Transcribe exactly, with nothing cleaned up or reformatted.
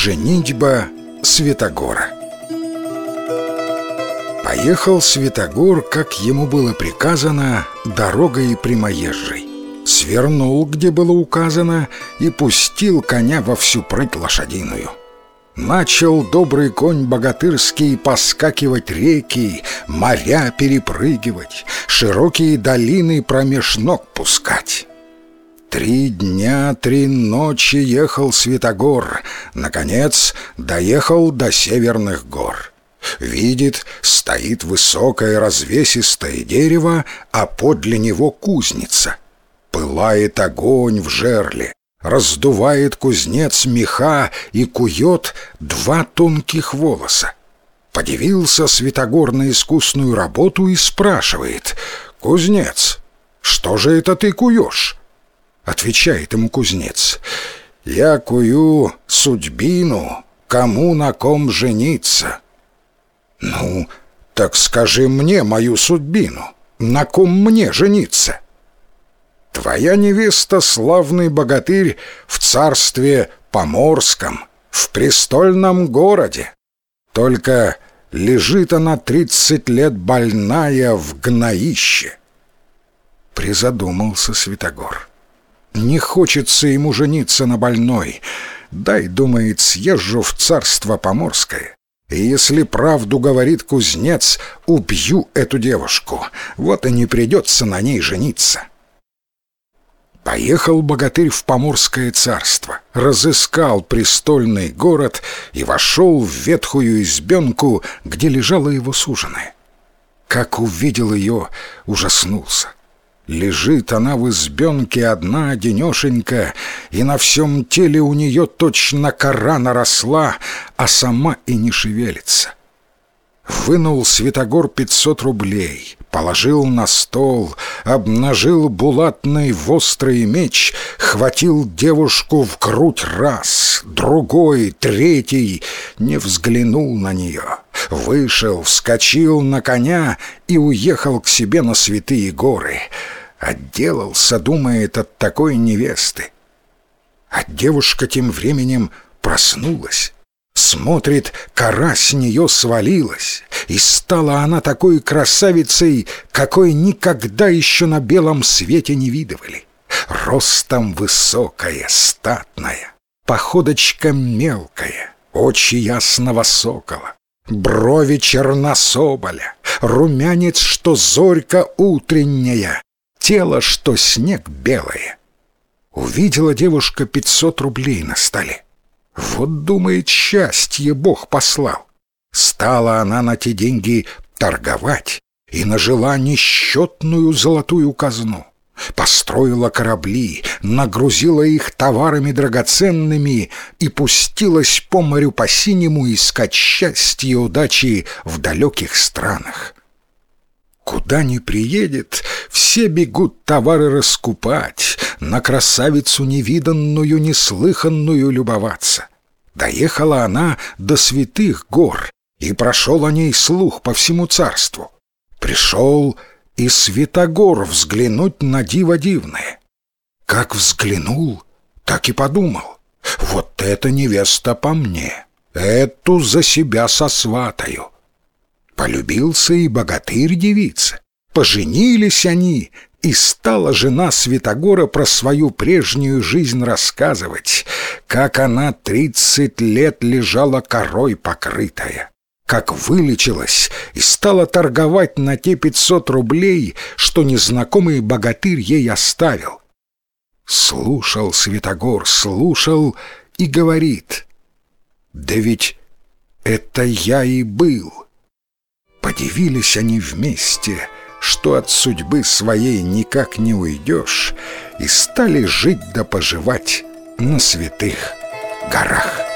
Женитьба Святогора. Поехал Святогор, как ему было приказано, дорогой прямоезжей. Свернул, где было указано, и пустил коня во всю прыть лошадиную. Начал добрый конь богатырский поскакивать реки, моря перепрыгивать, широкие долины промеж ног пускать. Три дня, три ночи ехал Святогор, наконец доехал до северных гор. Видит, стоит высокое развесистое дерево, а подле него кузница. Пылает огонь в жерле, раздувает кузнец меха и кует два тонких волоса. Подивился Святогор на искусную работу и спрашивает: «Кузнец, что же это ты куешь?» Отвечает ему кузнец: «Я кую судьбину, кому на ком жениться». «Ну, так скажи мне мою судьбину, на ком мне жениться?» «Твоя невеста — славный богатырь в царстве Поморском, в престольном городе. Только лежит она тридцать лет больная в гноище». Призадумался Святогор. Не хочется ему жениться на больной. Дай, думает, съезжу в царство Поморское. И если правду говорит кузнец, убью эту девушку. Вот и не придется на ней жениться. Поехал богатырь в Поморское царство, разыскал престольный город и вошел в ветхую избенку, где лежала его суженая. Как увидел ее, ужаснулся. Лежит она в избенке одна, одинешенька, и на всем теле у нее точно кора наросла, а сама и не шевелится. Вынул Святогор пятьсот рублей, положил на стол, обнажил булатный вострый меч, хватил девушку в грудь раз, другой, третий, не взглянул на нее. Вышел, вскочил на коня и уехал к себе на святые горы. Отделался, думает, от такой невесты. А девушка тем временем проснулась. Смотрит, кора с нее свалилась, и стала она такой красавицей, какой никогда еще на белом свете не видывали. Ростом высокая, статная, походочка мелкая, очи ясного сокола, брови черна соболя, румянец, что зорька утренняя, тело, что снег белое. Увидела девушка пятьсот рублей на столе. Вот, думает, счастье Бог послал. Стала она на те деньги торговать и нажила несчетную золотую казну. Построила корабли, нагрузила их товарами драгоценными и пустилась по морю по синему искать счастья и удачи в далеких странах. Куда ни приедет, все бегут товары раскупать, на красавицу невиданную, неслыханную любоваться. Доехала она до святых гор, и прошел о ней слух по всему царству. Пришел и Святогор взглянуть на диво дивное. Как взглянул, так и подумал: вот эта невеста по мне, эту за себя сосватаю. Полюбился и богатырь девица. Поженились они, и стала жена Святогора про свою прежнюю жизнь рассказывать, как она тридцать лет лежала корой покрытая, как вылечилась и стала торговать на те пятьсот рублей, что незнакомый богатырь ей оставил. Слушал Святогор, слушал и говорит: да ведь это я и был. Подивились они вместе, что от судьбы своей никак не уйдешь, и стали жить да поживать на святых горах.